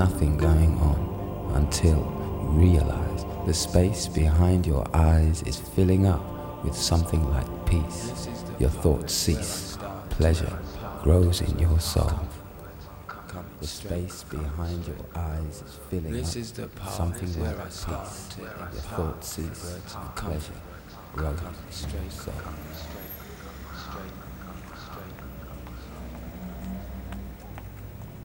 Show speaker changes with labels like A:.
A: nothing going on until you realize the space behind your eyes is filling up with something like peace. Your thoughts cease. Pleasure grows in your soul. The space behind your eyes is filling up with something like peace. Your thoughts cease. Pleasure grows in your soul.